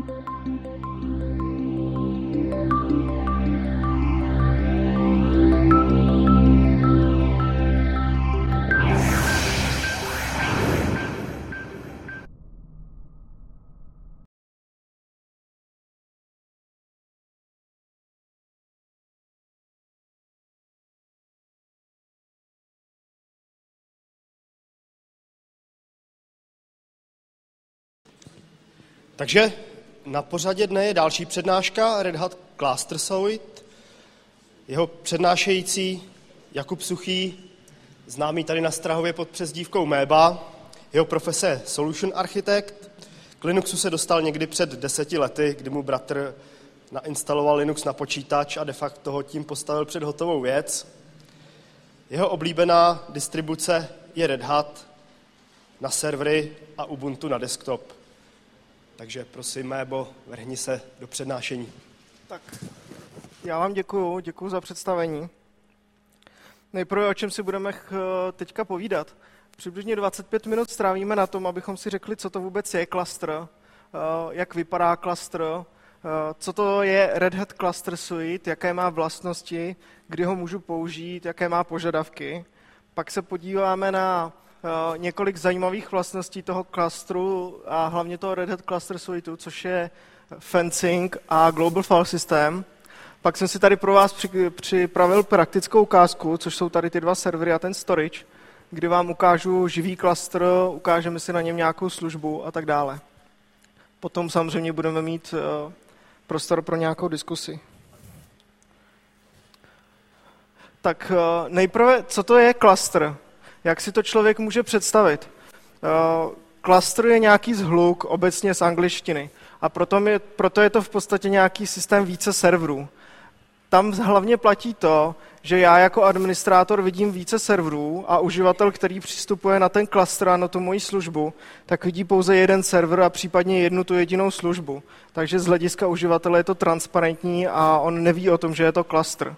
Takže na pořadě dne je další přednáška Red Hat Cluster Suite. Jeho přednášející Jakub Suchý, známý tady na Strahově pod přezdívkou Méba. Jeho profese je Solution Architect. K Linuxu se dostal někdy před 10 lety, kdy mu bratr nainstaloval Linux na počítač a de facto ho tím postavil před hotovou věc. Jeho oblíbená distribuce je Red Hat na servery a Ubuntu na desktop. Takže prosím, Mébo, vrhni se do přednášení. Tak, já vám děkuju za představení. Nejprve, o čem si budeme teďka povídat. Přibližně 25 minut strávíme na tom, abychom si řekli, co to vůbec je klastr, jak vypadá klastr, co to je Red Hat Cluster Suite, jaké má vlastnosti, kdy ho můžu použít, jaké má požadavky. Pak se podíváme na několik zajímavých vlastností toho klastru a hlavně toho Red Hat Cluster Suite, což je fencing a Global File System. Pak jsem si tady pro vás připravil praktickou ukázku, což jsou tady ty dva servery a ten storage, kdy vám ukážu živý klastr, ukážeme si na něm nějakou službu a tak dále. Potom samozřejmě budeme mít prostor pro nějakou diskusi. Tak nejprve, co to je klastr? Jak si to člověk může představit? Klastr je nějaký zhluk obecně z angličtiny a proto je to v podstatě nějaký systém více serverů. Tam hlavně platí to, že já jako administrátor vidím více serverů a uživatel, který přistupuje na ten klastr a na tu moji službu, tak vidí pouze jeden server a případně jednu tu jedinou službu. Takže z hlediska uživatele je to transparentní a on neví o tom, že je to klastr.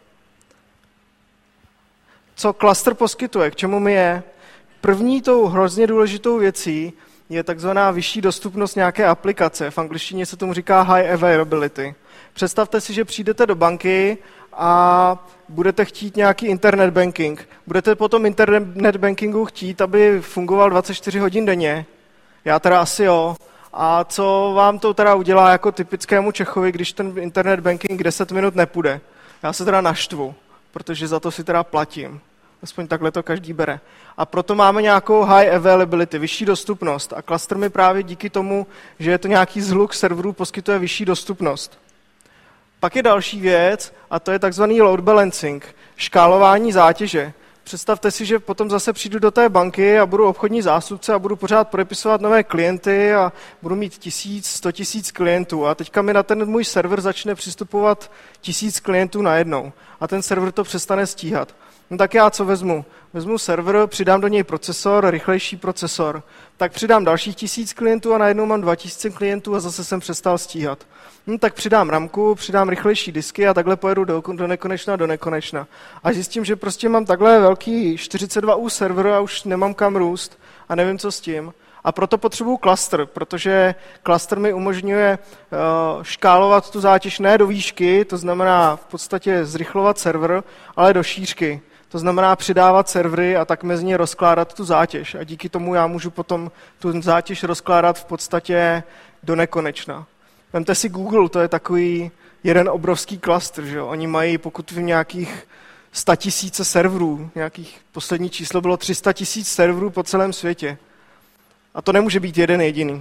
Co klastr poskytuje, k čemu mi je? První tou hrozně důležitou věcí je takzvaná vyšší dostupnost nějaké aplikace. V angličtině se tomu říká high availability. Představte si, že přijdete do banky a budete chtít nějaký internet banking. Budete po tom internet bankingu chtít, aby fungoval 24 hodin denně. Já teda asi jo. A co vám to teda udělá jako typickému Čechovi, když ten internet banking 10 minut nepůjde? Já se teda naštvu, protože za to si teda platím. Aspoň takhle to každý bere. A proto máme nějakou high availability, vyšší dostupnost. A klastr mi právě díky tomu, že je to nějaký zhluk serverů, poskytuje vyšší dostupnost. Pak je další věc, a to je takzvaný load balancing, škálování zátěže. Představte si, že potom zase přijdu do té banky a budu obchodní zástupce a budu pořád podepisovat nové klienty a budu mít 1000, 100 000 klientů. A teďka mi na ten můj server začne přistupovat 1000 klientů najednou. A ten server to přestane stíhat. No tak já co vezmu? Vezmu server, přidám do něj procesor, rychlejší procesor. Tak přidám dalších 1000 klientů a najednou mám 2000 klientů a zase jsem přestal stíhat. No tak přidám ramku, přidám rychlejší disky a takhle pojedu do nekonečna. A zjistím, že prostě mám takhle velký 42U server a už nemám kam růst a nevím, co s tím. A proto potřebuju klastr, protože klastr mi umožňuje škálovat tu zátěž ne do výšky, to znamená v podstatě zrychlovat server, ale do šířky. To znamená přidávat servery a tak mezi ně rozkládat tu zátěž. A díky tomu já můžu potom tu zátěž rozkládat v podstatě do nekonečna. Vemte si Google, to je takový jeden obrovský klastr, že jo? Oni mají, pokud v nějakých 100 000 serverů, nějakých poslední číslo bylo 300 000 serverů po celém světě. A to nemůže být jeden jediný.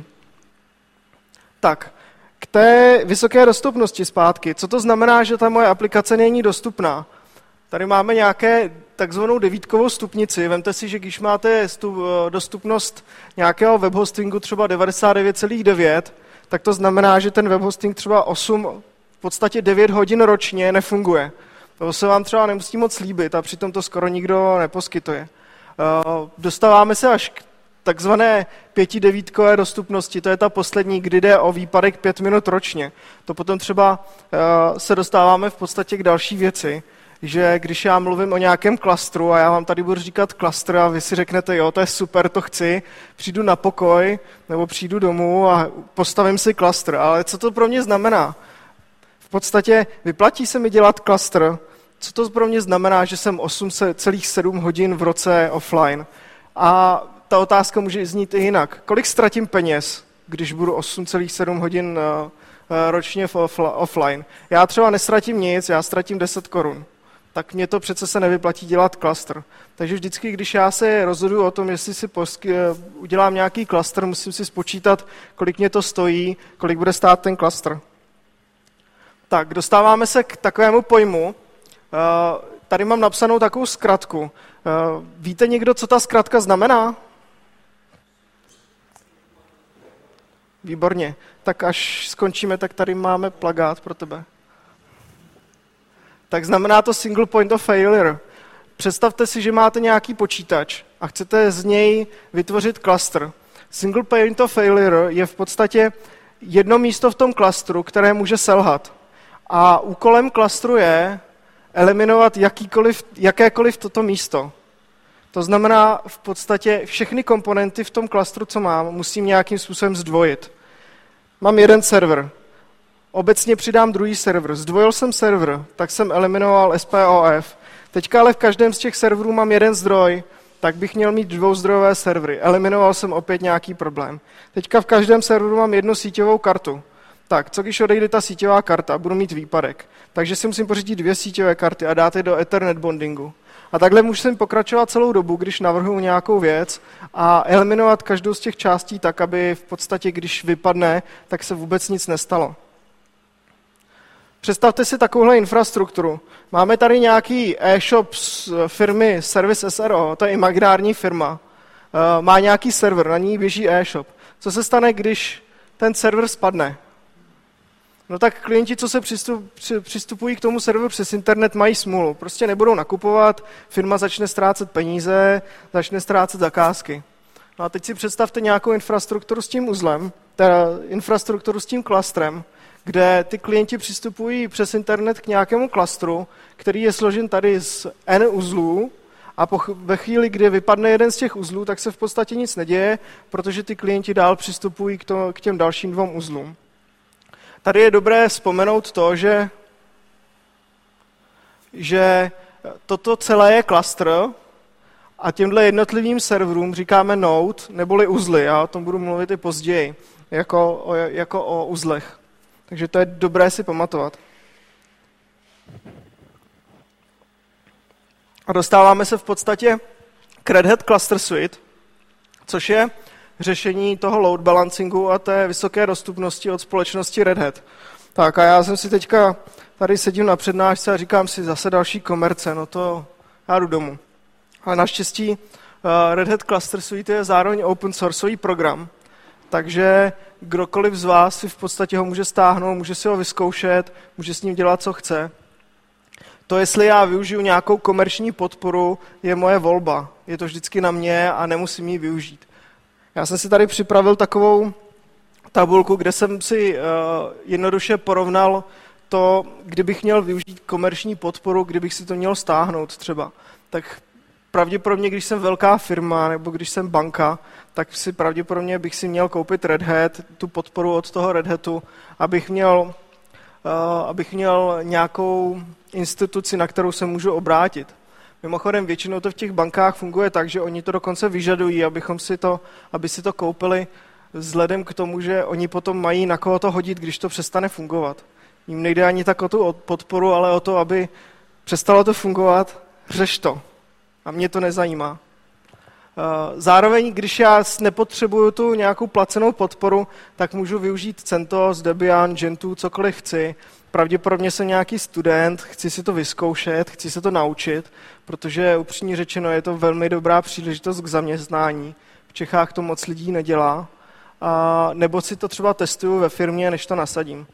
Tak, k té vysoké dostupnosti zpátky. Co to znamená, že ta moje aplikace není dostupná? Tady máme nějaké takzvanou devítkovou stupnici. Vemte si, že když máte dostupnost nějakého webhostingu třeba 99,9, tak to znamená, že ten webhosting třeba 8, v podstatě 9 hodin ročně nefunguje. To se vám třeba nemusí moc líbit a přitom to skoro nikdo neposkytuje. Dostáváme se až k takzvané 5devítkové dostupnosti, to je ta poslední, kdy jde o výpadek 5 minut ročně. To potom třeba se dostáváme v podstatě k další věci, že když já mluvím o nějakém klastru a já vám tady budu říkat klastr a vy si řeknete, jo, to je super, to chci, přijdu na pokoj nebo přijdu domů a postavím si klastr. Ale co to pro mě znamená? V podstatě vyplatí se mi dělat klastr. Co to pro mě znamená, že jsem 8,7 hodin v roce offline? A ta otázka může znít i jinak. Kolik ztratím peněz, když budu 8,7 hodin ročně offline? Já třeba nestratím nic, já ztratím 10 korun. Tak mně to přece se nevyplatí dělat klastr. Takže vždycky, když já se rozhoduji o tom, jestli si udělám nějaký klastr, musím si spočítat, kolik mě to stojí, kolik bude stát ten klastr. Tak, dostáváme se k takovému pojmu. Tady mám napsanou takovou zkratku. Víte někdo, co ta zkratka znamená? Výborně. Tak až skončíme, tak tady máme plakát pro tebe. Tak znamená to single point of failure. Představte si, že máte nějaký počítač a chcete z něj vytvořit klastr. Single point of failure je v podstatě jedno místo v tom klastru, které může selhat. A úkolem klastru je eliminovat jakékoliv toto místo. To znamená v podstatě všechny komponenty v tom klastru, co mám, musím nějakým způsobem zdvojit. Mám jeden server. Obecně přidám druhý server. Zdvojil jsem server, tak jsem eliminoval SPOF. Teďka ale v každém z těch serverů mám jeden zdroj, tak bych měl mít dvouzdrojové servery. Eliminoval jsem opět nějaký problém. Teďka v každém serveru mám jednu síťovou kartu. Tak, co když odejde ta síťová karta? Budu mít výpadek. Takže si musím pořídit 2 síťové karty a dát je do Ethernet bondingu. A takhle musím pokračovat celou dobu, když navrhuji nějakou věc a eliminovat každou z těch částí tak, aby v podstatě, když vypadne, tak se vůbec nic nestalo. Představte si takovouhle infrastrukturu. Máme tady nějaký e-shop z firmy Service SRO, to je imaginární firma. Má nějaký server, na ní běží e-shop. Co se stane, když ten server spadne? No tak klienti, co se přistupují k tomu serveru přes internet, mají smůlu. Prostě nebudou nakupovat, firma začne ztrácet peníze, začne ztrácet zakázky. No a teď si představte nějakou infrastrukturu s tím uzlem, teda infrastrukturu s tím klastrem, kde ty klienti přistupují přes internet k nějakému klastru, který je složen tady z N uzlů a ve chvíli, kdy vypadne jeden z těch uzlů, tak se v podstatě nic neděje, protože ty klienti dál přistupují k těm dalším 2 uzlům. Tady je dobré vzpomenout to, že toto celé je klastr a těmhle jednotlivým serverům říkáme node neboli uzly. Já o tom budu mluvit i později, jako o uzlech. Takže to je dobré si pamatovat. A dostáváme se v podstatě k Red Hat Cluster Suite, což je řešení toho load balancingu a té vysoké dostupnosti od společnosti Red Hat. Tak a já jsem si teďka tady sedím na přednášce a říkám si zase další komerce, no to já jdu domů. Ale naštěstí Red Hat Cluster Suite je zároveň open sourceový program, takže kdokoliv z vás si v podstatě ho může stáhnout, může si ho vyzkoušet, může s ním dělat, co chce. To, jestli já využiju nějakou komerční podporu, je moje volba. Je to vždycky na mě a nemusím ji využít. Já jsem si tady připravil takovou tabulku, kde jsem si jednoduše porovnal to, kdybych měl využít komerční podporu, kdybych si to měl stáhnout třeba. Tak pravděpodobně, když jsem velká firma nebo když jsem banka, tak si pravděpodobně bych si měl koupit Red Hat, tu podporu od toho Red Hatu, abych měl nějakou instituci, na kterou se můžu obrátit. Mimochodem, většinou to v těch bankách funguje tak, že oni to dokonce vyžadují, aby si to koupili vzhledem k tomu, že oni potom mají na koho to hodit, když to přestane fungovat. Jím nejde ani tak o tu podporu, ale o to, aby přestalo to fungovat, řeš to. A mě to nezajímá. Zároveň, když já nepotřebuju tu nějakou placenou podporu, tak můžu využít CentOS, Debian, Gentoo, cokoliv chci. Pravděpodobně jsem nějaký student, chci si to vyzkoušet, chci se to naučit, protože upřímně řečeno je to velmi dobrá příležitost k zaměstnání. V Čechách to moc lidí nedělá. Nebo si to třeba testuju ve firmě, než to nasadím.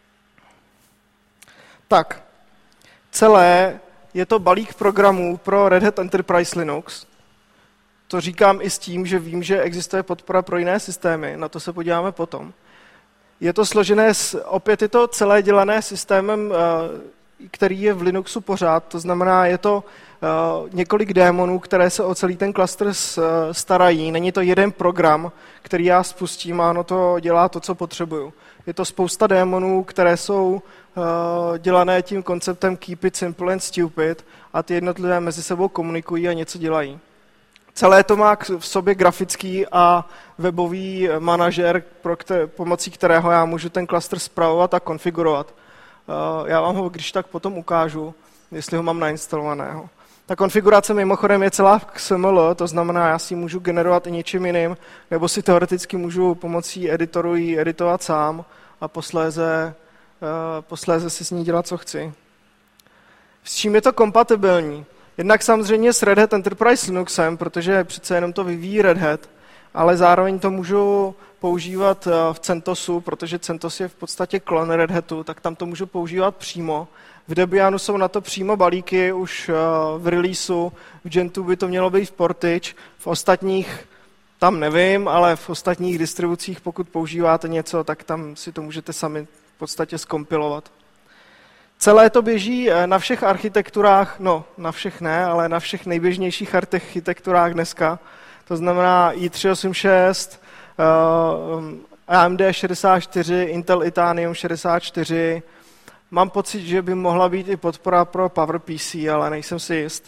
Tak, celé je to balík programů pro Red Hat Enterprise Linux. To říkám i s tím, že vím, že existuje podpora pro jiné systémy, na to se podíváme potom. Je to složené, opět je to celé dělané systémem který je v Linuxu pořád, to znamená, je to několik démonů, které se o celý ten klastr starají. Není to jeden program, který já spustím a ono to dělá to, co potřebuju. Je to spousta démonů, které jsou dělané tím konceptem keep it simple and stupid a ty jednotlivé mezi sebou komunikují a něco dělají. Celé to má v sobě grafický a webový manažer, pomocí kterého já můžu ten klastr spravovat a konfigurovat. Já vám ho když tak potom ukážu, jestli ho mám nainstalovaného. Ta konfigurace mimochodem je celá XML, to znamená, já si ji můžu generovat i něčím jiným, nebo si teoreticky můžu pomocí editoru ji editovat sám a posléze si s ní dělat, co chci. S čím je to kompatibilní? Jednak samozřejmě s Red Hat Enterprise Linuxem, protože přece jenom to vyvíjí Red Hat, ale zároveň to můžu používat v CentOSu, protože CentOS je v podstatě klon Red Hatu, tak tam to můžu používat přímo. V Debianu jsou na to přímo balíky už v releaseu, v Gentoo by to mělo být v Portage, v ostatních tam nevím, ale v ostatních distribucích, pokud používáte něco, tak tam si to můžete sami v podstatě zkompilovat. Celé to běží na všech architekturách, no na všech ne, ale na všech nejběžnějších architekturách dneska. To znamená i386, AMD 64, Intel Itanium 64. Mám pocit, že by mohla být i podpora pro PowerPC, ale nejsem si jist.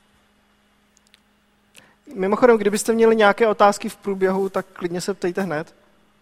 Mimochodem, kdybyste měli nějaké otázky v průběhu, tak klidně se ptejte hned.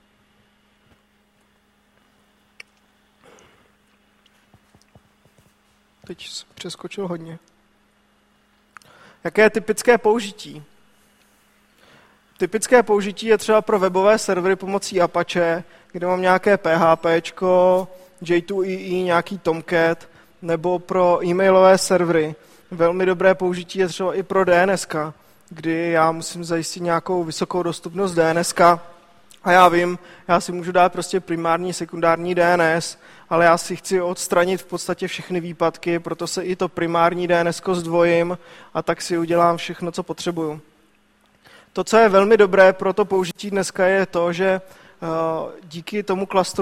Teď jsem přeskočil hodně. Jaké je typické použití? Typické použití je třeba pro webové servery pomocí Apache, kde mám nějaké PHPčko, J2EE, nějaký Tomcat, nebo pro e-mailové servery. Velmi dobré použití je třeba i pro DNSK, kdy já musím zajistit nějakou vysokou dostupnost DNSK. A já vím, já si můžu dát prostě primární, sekundární DNS, ale já si chci odstranit v podstatě všechny výpadky, proto se i to primární DNS zdvojím a tak si udělám všechno, co potřebuju. To, co je velmi dobré pro to použití dneska, je to, že díky tomu klastru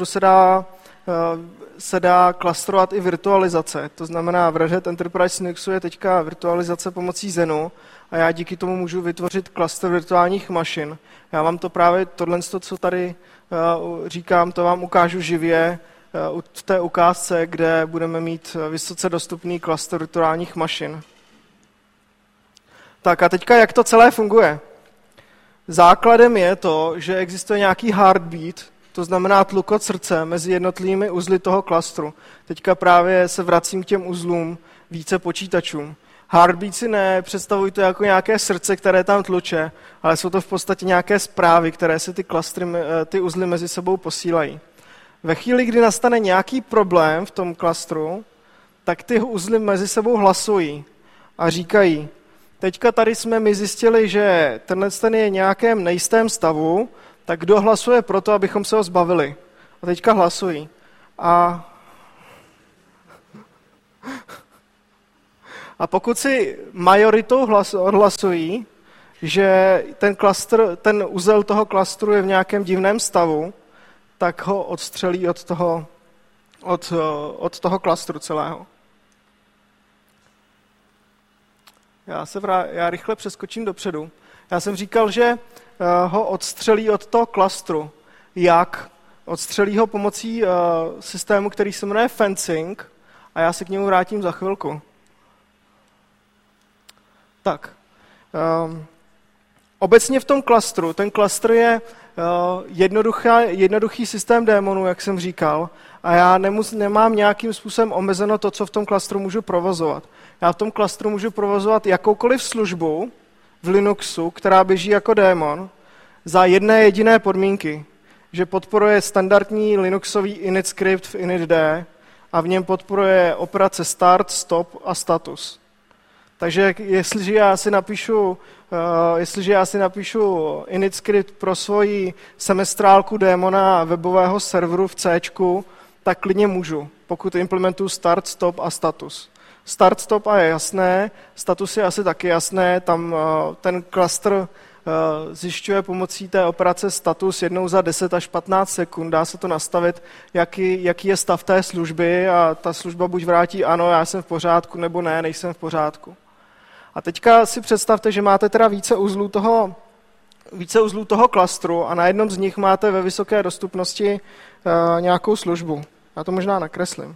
se dá klastrovat i virtualizace. To znamená, v Red Hat Enterprise Linuxu je teďka virtualizace pomocí Xenu a já díky tomu můžu vytvořit klastr virtuálních mašin. Já vám to právě tohle, co tady říkám, to vám ukážu živě v té ukázce, kde budeme mít vysoce dostupný klastr virtuálních mašin. Tak a teďka, jak to celé funguje? Základem je to, že existuje nějaký heartbeat, to znamená tlukot srdce mezi jednotlivými uzly toho klastru. Teďka právě se vracím k těm uzlům více počítačům. Heartbeat si nepředstavujte jako nějaké srdce, které tam tluče, ale jsou to v podstatě nějaké zprávy, které se ty uzly mezi sebou posílají. Ve chvíli, kdy nastane nějaký problém v tom klastru, tak ty uzly mezi sebou hlasují a říkají, teďka tady jsme my zjistili, že ten je v nějakém nejistém stavu, tak kdo hlasuje pro to, abychom se ho zbavili? A teďka hlasují. A pokud si majoritou odhlasují, že ten uzel toho klastru je v nějakém divném stavu, tak ho odstřelí od toho klastru celého. Já rychle přeskočím dopředu. Já jsem říkal, že ho odstřelí od toho klastru. Jak? Odstřelí ho pomocí systému, který se jmenuje fencing a já se k němu vrátím za chvilku. Tak. Obecně v tom klastru, ten klastr je jednoduchý systém démonů, jak jsem říkal, a já nemám nějakým způsobem omezeno to, co v tom klastru můžu provozovat. Já v tom klastru můžu provozovat jakoukoliv službu v Linuxu, která běží jako démon, za jedné jediné podmínky, že podporuje standardní Linuxový init script v initd a v něm podporuje operace start, stop a status. Takže jestliže já si napíšu init script pro svoji semestrálku démona webového serveru v C, tak klidně můžu, pokud implementuju start, stop a status. Start, stop a je jasné, status je asi taky jasné, tam ten klastr zjišťuje pomocí té operace status jednou za 10 až 15 sekund. Dá se to nastavit, jaký je stav té služby a ta služba buď vrátí ano, já jsem v pořádku, nebo ne, nejsem v pořádku. A teďka si představte, že máte teda více uzlů toho klastru a na jednom z nich máte ve vysoké dostupnosti nějakou službu. Já to možná nakreslím.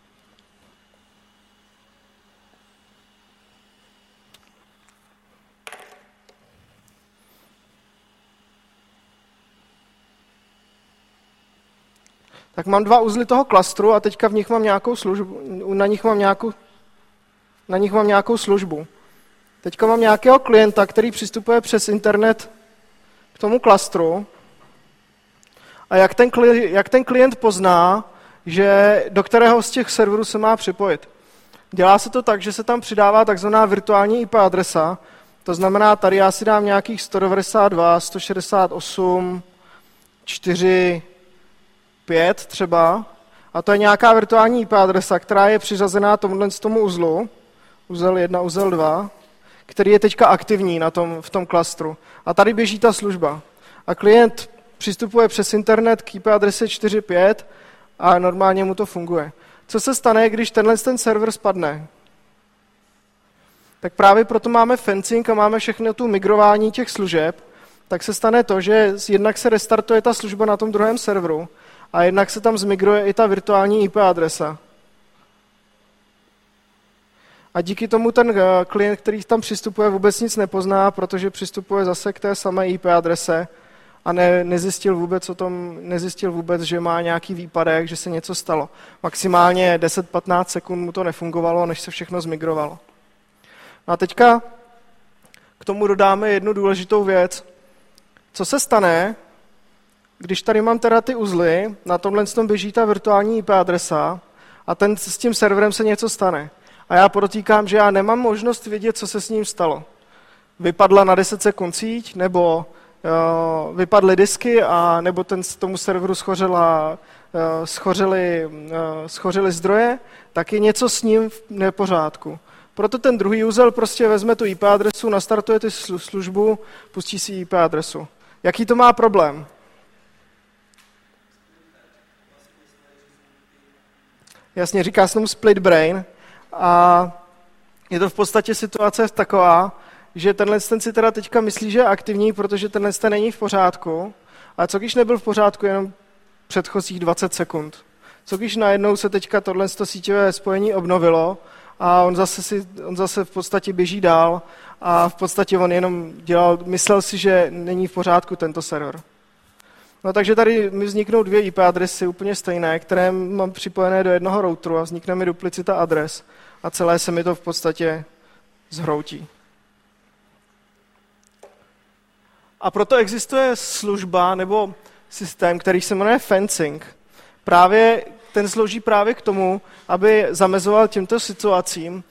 Tak mám dva uzly toho klastru a teďka v nich mám nějakou službu, na nich mám nějakou službu. Teďka mám nějakého klienta, který přistupuje přes internet k tomu klastru. A jak ten klient pozná, že do kterého z těch serverů se má připojit? Dělá se to tak, že se tam přidává takzvaná virtuální IP adresa. To znamená, tady já si dám nějakých 192, 168, 4, 5 třeba. A to je nějaká virtuální IP adresa, která je přiřazená tomu uzlu. Uzel 1, uzel 2. Který je teďka aktivní v tom klastru. A tady běží ta služba. A klient přistupuje přes internet k IP adrese 4.5 a normálně mu to funguje. Co se stane, když ten server spadne? Tak právě proto máme fencing a máme všechno tu migrování těch služeb, tak se stane to, že jednak se restartuje ta služba na tom druhém serveru a jednak se tam zmigruje i ta virtuální IP adresa. A díky tomu ten klient, který tam přistupuje, vůbec nic nepozná, protože přistupuje zase k té samé IP adrese a nezjistil vůbec, že má nějaký výpadek, že se něco stalo. Maximálně 10-15 sekund mu to nefungovalo, než se všechno zmigrovalo. No a teďka k tomu dodáme jednu důležitou věc. Co se stane, když tady mám teda ty uzly, na tomhle běží ta virtuální IP adresa a s tím serverem se něco stane. A já podotýkám, že já nemám možnost vědět, co se s ním stalo. Vypadla na 10 sekund síť, nebo vypadly disky, a nebo tomu serveru schořely zdroje, tak je něco s ním v nepořádku. Proto ten druhý uzel prostě vezme tu IP adresu, nastartuje tu službu, pustí si IP adresu. Jaký to má problém? Jasně, říká se tomu split brain. A je to v podstatě situace taková, že tenhle si teda teďka myslí, že je aktivní, protože tenhle není v pořádku. A co když nebyl v pořádku jenom předchozích 20 sekund? Co když najednou se teďka tohle síťové spojení obnovilo a on zase v podstatě běží dál a v podstatě on jenom myslel si, že není v pořádku tento server. No takže tady mi vzniknou dvě IP adresy úplně stejné, které mám připojené do jednoho routeru a vznikne mi duplicita adres a celé se mi to v podstatě zhroutí. A proto existuje služba nebo systém, který se jmenuje fencing. Ten slouží právě k tomu, aby zamezoval těmto situacím.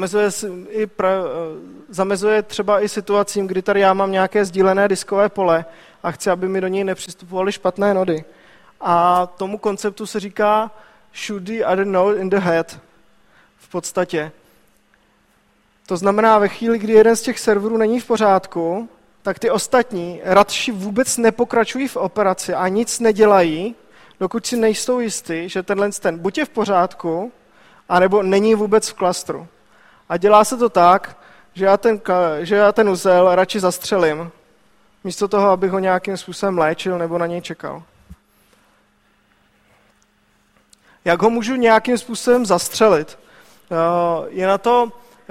Zamezuje třeba i situacím, kdy tady já mám nějaké sdílené diskové pole a chci, aby mi do něj nepřistupovaly špatné nody. A tomu konceptu se říká shoot the other node in the head. V podstatě. To znamená, ve chvíli, kdy jeden z těch serverů není v pořádku, tak ty ostatní radši vůbec nepokračují v operaci a nic nedělají, dokud si nejsou jistí, že ten buď je v pořádku, anebo není vůbec v klastru. A dělá se to tak, že já ten uzel radši zastřelím, místo toho, abych ho nějakým způsobem léčil nebo na něj čekal. Jak ho můžu nějakým způsobem zastřelit? Je na to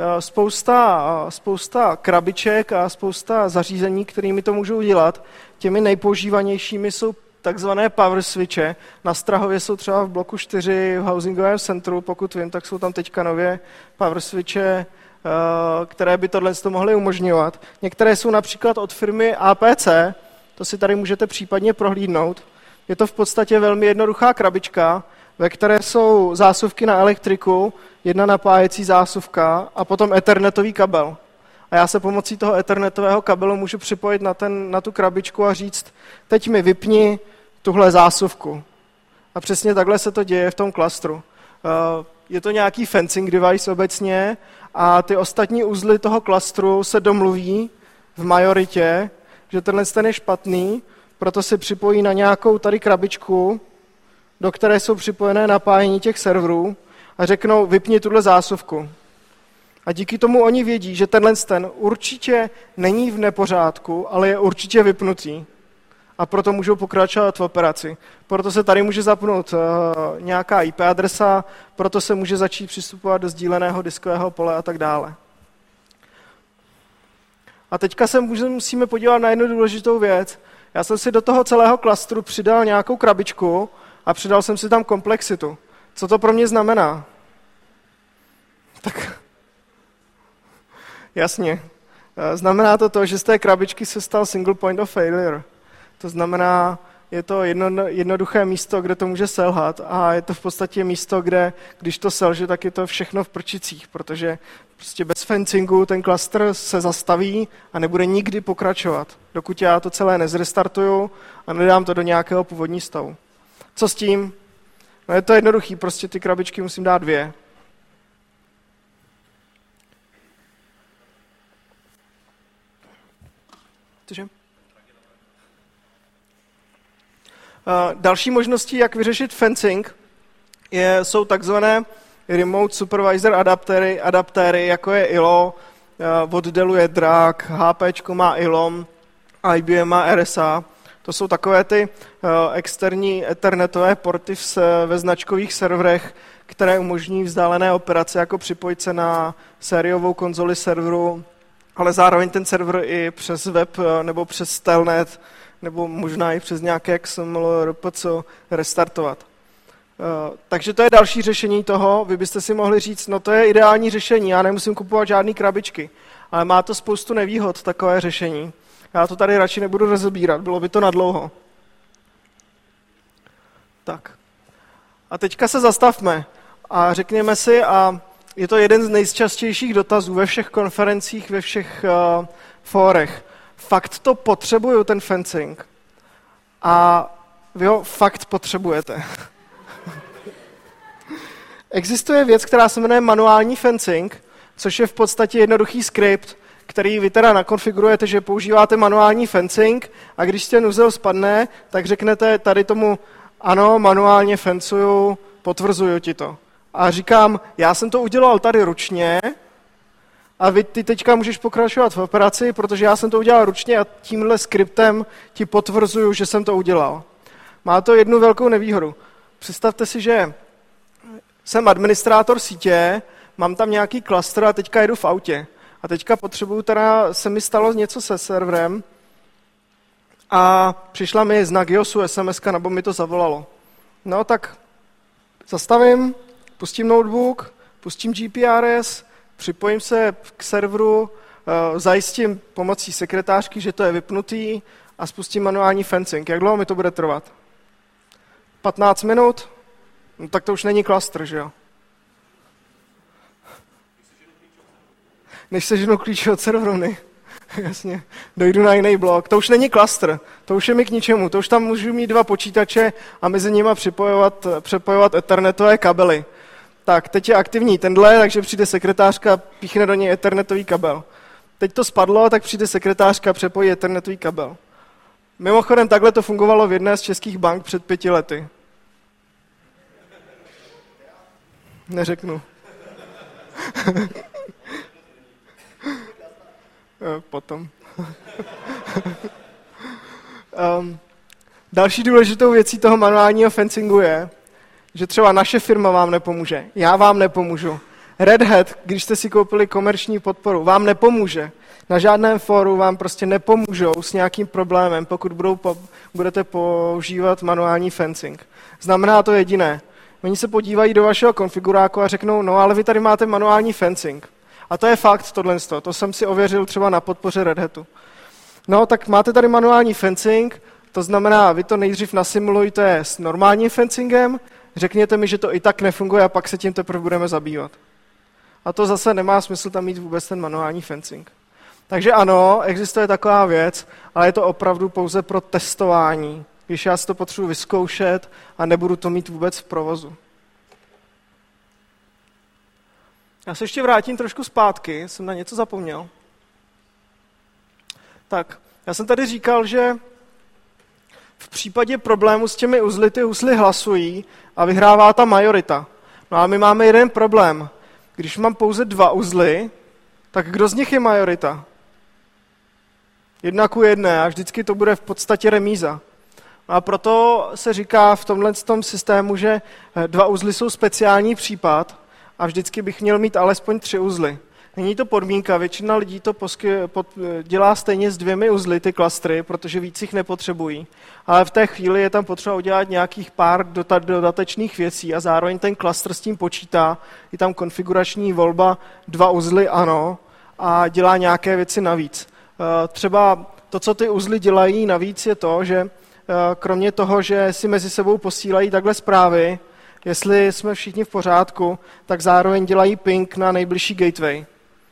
spousta krabiček a spousta zařízení, kterými to můžou dělat. Těmi nejpoužívanějšími jsou takzvané power switche. Na Strahově jsou třeba v bloku 4 v housingovém centru, pokud vím, tak jsou tam teďka nově power switche, které by tohle mohly umožňovat. Některé jsou například od firmy APC, to si tady můžete případně prohlídnout. Je to v podstatě velmi jednoduchá krabička, ve které jsou zásuvky na elektriku, jedna napájecí zásuvka a potom ethernetový kabel. A já se pomocí toho ethernetového kabelu můžu připojit na tu krabičku a říct, teď mi vypni tuhle zásuvku. A přesně takhle se to děje v tom klastru. Je to nějaký fencing device obecně a ty ostatní uzly toho klastru se domluví v majoritě, že tenhle ten je špatný, proto se připojí na nějakou tady krabičku, do které jsou připojené napájení těch serverů a řeknou, vypni tuhle zásuvku. A díky tomu oni vědí, že tenhle ten určitě není v nepořádku, ale je určitě vypnutý. A proto můžou pokračovat v operaci. Proto se tady může zapnout nějaká IP adresa, proto se může začít přistupovat do sdíleného diskového pole a tak dále. A teďka se musíme podívat na jednu důležitou věc. Já jsem si do toho celého klastru přidal nějakou krabičku a přidal jsem si tam komplexitu. Co to pro mě znamená? Tak jasně. Znamená to, že z té krabičky se stal single point of failure. To znamená, je to jednoduché místo, kde to může selhat a je to v podstatě místo, kde, když to selže, tak je to všechno v prčicích, protože prostě bez fencingu ten klastr se zastaví a nebude nikdy pokračovat, dokud já to celé nezrestartuju a nedám to do nějakého původního stavu. Co s tím? No je to jednoduchý, prostě ty krabičky musím dát 2. Cože? Další možností, jak vyřešit fencing, jsou takzvané remote supervisor adaptéry, jako je ILO, od Dellu je DRAC, HP má ILOM, IBM má RSA. To jsou takové ty externí ethernetové porty ve značkových serverech, které umožní vzdálené operace, jako připojit se na sériovou konzoli serveru, ale zároveň ten server i přes web nebo přes telnet, nebo možná i přes nějaké XML, RPC restartovat. Takže to je další řešení toho. Vy byste si mohli říct, no to je ideální řešení, já nemusím kupovat žádný krabičky. Ale má to spoustu nevýhod, takové řešení. Já to tady radši nebudu rozebírat, bylo by to nadlouho. Tak. A teďka se zastavme a řekněme si, a je to jeden z nejčastějších dotazů ve všech konferencích, ve všech fórech. Fakt to potřebuju, ten fencing. A vy ho fakt potřebujete. Existuje věc, která se jmenuje manuální fencing, což je v podstatě jednoduchý skript, který vy teda nakonfigurujete, že používáte manuální fencing a když ten uzel spadne, tak řeknete tady tomu ano, manuálně fencuju, potvrzuju ti to. A říkám, já jsem to udělal tady ručně a ty teďka můžeš pokračovat v operaci, protože já jsem to udělal ručně a tímhle skriptem ti potvrzuju, že jsem to udělal. Má to jednu velkou nevýhodu. Představte si, že jsem administrátor sítě, mám tam nějaký klastr a teďka jedu v autě. A teďka se mi stalo něco se serverem a přišla mi z Nagiosu SMS-ka, nebo mi to zavolalo. No tak zastavím, pustím notebook, pustím GPRS, připojím se k serveru, zajistím pomocí sekretářky, že to je vypnutý a spustím manuální fencing. Jak dlouho mi to bude trvat? 15 minut? No tak to už není klastr, že jo? Než seženu klíče od serverovny. Jasně. Dojdu na jiný blok. To už není klastr. To už je mi k ničemu. To už tam můžu mít 2 počítače a mezi nimi přepojovat ethernetové kabely. Tak, teď je aktivní tenhle, takže přijde sekretářka, píchne do něj ethernetový kabel. Teď to spadlo, tak přijde sekretářka, přepojí ethernetový kabel. Mimochodem, takhle to fungovalo v jedné z českých bank před 5 lety. Neřeknu. Potom. Další důležitou věcí toho manuálního fencingu je, že třeba naše firma vám nepomůže, já vám nepomůžu. Red Hat, když jste si koupili komerční podporu, vám nepomůže. Na žádném fóru vám prostě nepomůžou s nějakým problémem, pokud budete používat manuální fencing. Znamená to jediné. Oni se podívají do vašeho konfiguráku a řeknou, no ale vy tady máte manuální fencing. A to je fakt tohle. To jsem si ověřil třeba na podpoře Red Hatu. No tak máte tady manuální fencing, to znamená, vy to nejdřív nasimulujte s normálním fencingem, řekněte mi, že to i tak nefunguje a pak se tím teprve budeme zabývat. A to zase nemá smysl tam mít vůbec ten manuální fencing. Takže ano, existuje taková věc, ale je to opravdu pouze pro testování, když já si to potřebuji vyzkoušet a nebudu to mít vůbec v provozu. Já se ještě vrátím trošku zpátky, jsem na něco zapomněl. Tak, Já jsem tady říkal, že v případě problému s těmi uzly ty uzly hlasují a vyhrává ta majorita. No a my máme jeden problém. Když mám pouze 2 uzly, tak kdo z nich je majorita? 1:1 a vždycky to bude v podstatě remíza. A proto se říká v tomhle systému, že 2 uzly jsou speciální případ a vždycky bych měl mít alespoň 3 uzly. Není to podmínka, většina lidí to dělá stejně s 2 uzly, ty klastry, protože víc jich nepotřebují. Ale v té chvíli je tam potřeba udělat nějakých pár dodatečných věcí a zároveň ten klastr s tím počítá. Je tam konfigurační volba 2 uzly, ano, a dělá nějaké věci navíc. Třeba to, co ty uzly dělají navíc, je to, že kromě toho, že si mezi sebou posílají takhle zprávy, jestli jsme všichni v pořádku, tak zároveň dělají ping na nejbližší gateway.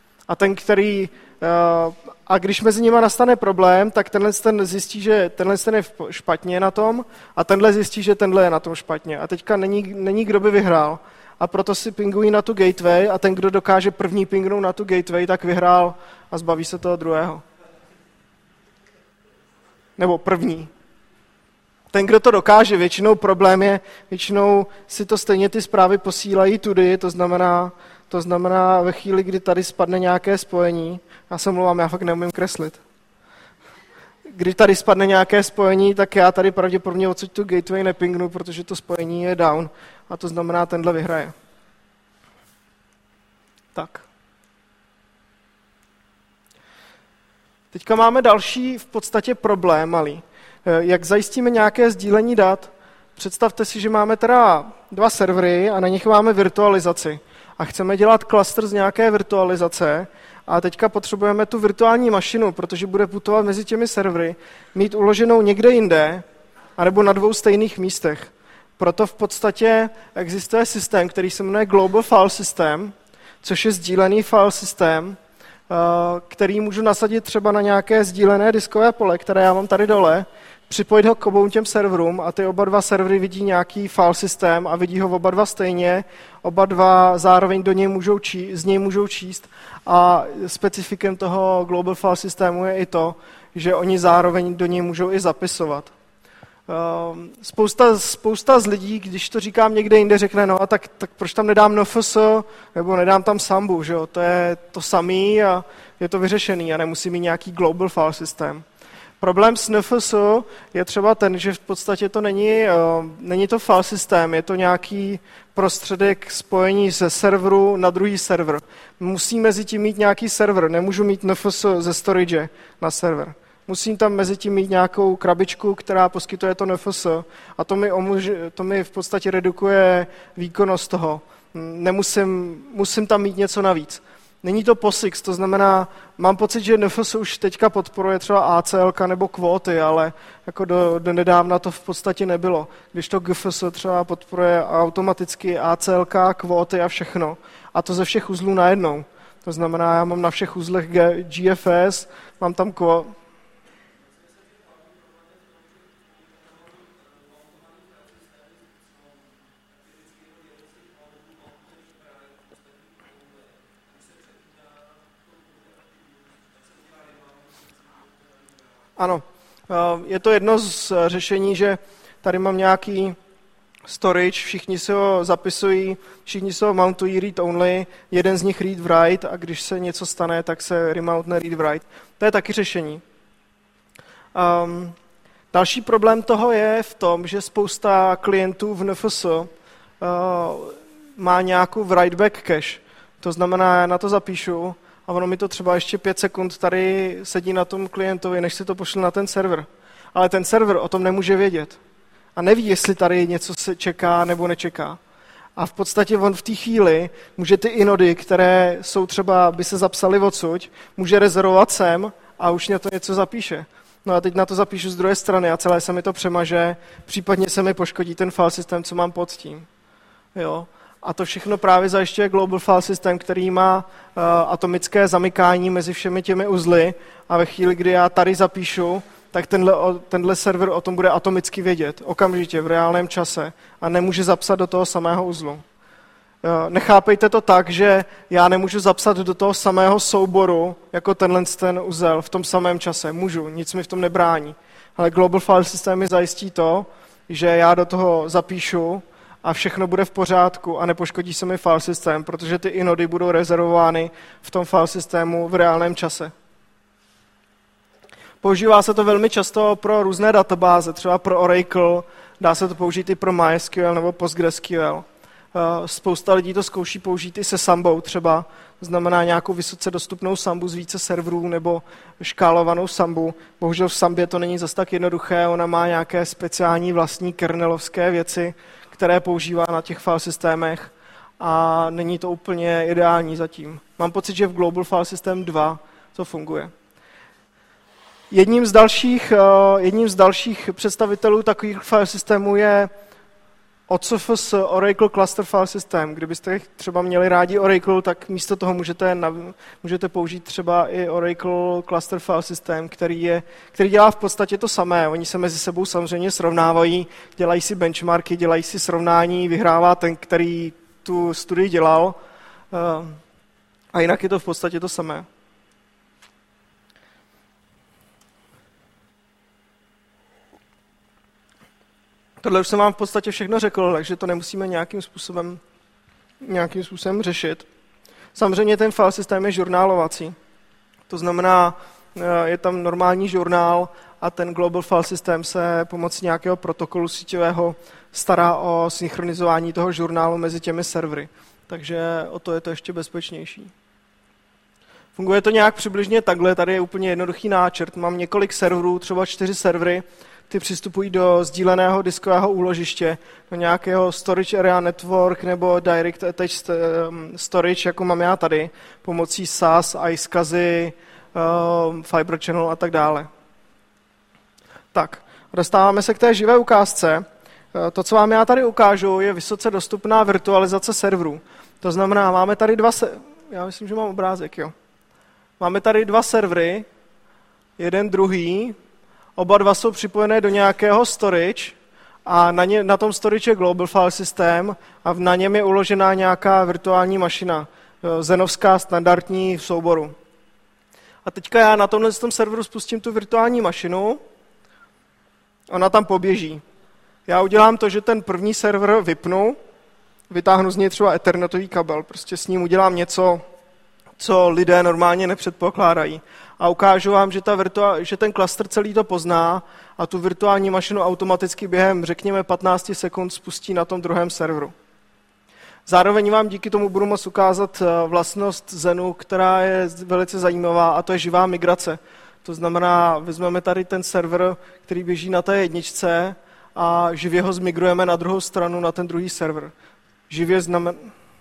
A když mezi nimi nastane problém, tak tenhle zjistí, že tenhle je špatně na tom a tenhle zjistí, že tenhle je na tom špatně. A teďka není kdo by vyhrál. A proto si pingují na tu gateway a ten, kdo dokáže první pingnout na tu gateway, tak vyhrál a zbaví se toho druhého. Nebo první. Ten, kdo to dokáže, většinou problém je, většinou si to stejně ty zprávy posílají tudy, to znamená ve chvíli, kdy tady spadne nějaké spojení, já se mluvám, já fakt neumím kreslit. Když tady spadne nějaké spojení, tak já tady pravděpodobně odsud tu gateway nepingnu, protože to spojení je down a to znamená, tenhle vyhraje. Tak. Teďka máme další v podstatě problém malý. Jak zajistíme nějaké sdílení dat? Představte si, že máme teda 2 servery a na nich máme virtualizaci. A chceme dělat klastr z nějaké virtualizace a teďka potřebujeme tu virtuální mašinu, protože bude putovat mezi těmi servery, mít uloženou někde jinde, anebo na 2 stejných místech. Proto v podstatě existuje systém, který se jmenuje Global File System, což je sdílený file systém, který můžu nasadit třeba na nějaké sdílené diskové pole, které já mám tady dole, připojit ho k obou těm serverům a ty oba 2 servery vidí nějaký file systém a vidí ho oba 2 stejně, oba 2 zároveň z něj můžou číst a specifikem toho Global File systému je i to, že oni zároveň do něj můžou i zapisovat. Spousta z lidí, když to říkám někde jinde, řekne, no a tak proč tam nedám NFS, nebo nedám tam Sambu, že jo? To je to samý a je to vyřešený a nemusí mít nějaký global file systém. Problém s NFS je třeba ten, že v podstatě to není to file systém, je to nějaký prostředek spojení ze serveru na druhý server. Musím mezi tím mít nějaký server, nemůžu mít NFS ze storage na server. Musím tam mezi tím mít nějakou krabičku, která poskytuje to NFS a to mi v podstatě redukuje výkonnost toho. Musím tam mít něco navíc. Není to POSIX, to znamená, mám pocit, že NFS už teďka podporuje třeba ACL nebo kvóty, ale jako do nedávna to v podstatě nebylo. Když to GFS třeba podporuje automaticky ACL, kvóty a všechno. A to ze všech uzlů najednou. To znamená, já mám na všech uzlech GFS, mám tam Ano, je to jedno z řešení, že tady mám nějaký storage, všichni si ho zapisují, všichni si ho mountují read-only, jeden z nich read-write a když se něco stane, tak se remountne read-write. To je taky řešení. Další problém toho je v tom, že spousta klientů v NFS má nějakou write-back cache. To znamená, já na to zapíšu, a ono mi to třeba ještě 5 sekund tady sedí na tom klientovi, než si to pošle na ten server. Ale ten server o tom nemůže vědět. A neví, jestli tady něco se čeká nebo nečeká. A v podstatě on v té chvíli může ty inody, které jsou třeba, by se zapsaly odsud, může rezervovat sem a už mě to něco zapíše. No a teď na to zapíšu z druhé strany a celé se mi to přemaže, případně se mi poškodí ten file systém, co mám pod tím. Jo. A to všechno právě zajišťuje Global File System, který má atomické zamykání mezi všemi těmi uzly a ve chvíli, kdy já tady zapíšu, tak tenhle server o tom bude atomicky vědět, okamžitě, v reálném čase a nemůže zapsat do toho samého uzlu. Nechápejte to tak, že já nemůžu zapsat do toho samého souboru jako ten uzel v tom samém čase. Můžu, nic mi v tom nebrání. Ale Global File System mi zajistí to, že já do toho zapíšu a všechno bude v pořádku a nepoškodí se mi file systém, protože ty inody budou rezervovány v tom file systému v reálném čase. Používá se to velmi často pro různé databáze, třeba pro Oracle, dá se to použít i pro MySQL nebo PostgreSQL. Spousta lidí to zkouší použít i se Sambou třeba, znamená nějakou vysoce dostupnou Sambu z více serverů nebo škálovanou Sambu. Bohužel v Sambě to není zas tak jednoduché, ona má nějaké speciální vlastní kernelovské věci, které používá na těch file systémech a není to úplně ideální zatím. Mám pocit, že v Global File System 2 to funguje. Jedním z dalších představitelů takových file systémů je OCFS Oracle Cluster File System. Kdybyste třeba měli rádi Oracle, tak místo toho můžete použít třeba i Oracle Cluster File System, který dělá v podstatě to samé. Oni se mezi sebou samozřejmě srovnávají, dělají si benchmarky, dělají si srovnání, vyhrává ten, který tu studii dělal. A jinak je to v podstatě to samé. Tohle už jsem vám v podstatě všechno řekl, takže to nemusíme nějakým způsobem řešit. Samozřejmě ten file systém je žurnálovací. To znamená, je tam normální žurnál a ten Global File System se pomocí nějakého protokolu síťového stará o synchronizování toho žurnálu mezi těmi servery. Takže o to je to ještě bezpečnější. Funguje to nějak přibližně takhle, tady je úplně jednoduchý náčrt. Mám několik serverů, třeba 4 servery, ty přistupují do sdíleného diskového úložiště, do nějakého storage area network nebo direct attached storage, jako mám já tady, pomocí SAS, iSCSI, Fiber Channel a tak dále. Tak, dostáváme se k té živé ukázce. To, co vám já tady ukážu, je vysoce dostupná virtualizace serverů. To znamená, máme tady já myslím, že mám obrázek, jo. Máme tady 2 servery, jeden druhý, oba dva jsou připojené do nějakého storage a na tom storage je Global File System a na něm je uložená nějaká virtuální mašina, zenovská standardní v souboru. A teďka já na tomhle serveru spustím tu virtuální mašinu, ona tam poběží. Já udělám to, že ten první server vypnu, vytáhnu z něj třeba ethernetový kabel, prostě s ním udělám něco, co lidé normálně nepředpokládají. A ukážu vám, že ten klaster celý to pozná a tu virtuální mašinu automaticky během, řekněme, 15 sekund spustí na tom druhém serveru. Zároveň vám díky tomu budu moct ukázat vlastnost Zenu, která je velice zajímavá, a to je živá migrace. To znamená, vezmeme tady ten server, který běží na té jedničce a živě ho zmigrujeme na druhou stranu, na ten druhý server. Živě znamená...